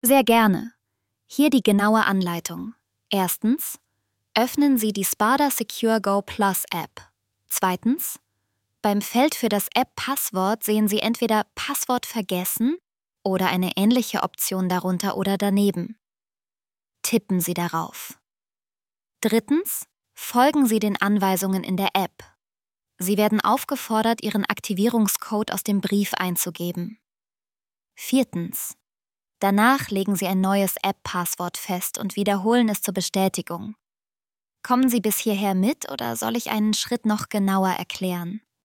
Sehr gerne. Hier die genaue Anleitung. Erstens, öffnen Sie die Spada Secure Go Plus App. Zweitens, beim Feld für das App-Passwort sehen Sie entweder Passwort vergessen oder eine ähnliche Option darunter oder daneben. Tippen Sie darauf. Drittens, folgen Sie den Anweisungen in der App. Sie werden aufgefordert, Ihren Aktivierungscode aus dem Brief einzugeben. Viertens, danach legen Sie ein neues App-Passwort fest und wiederholen es zur Bestätigung. Kommen Sie bis hierher mit oder soll ich einen Schritt noch genauer erklären?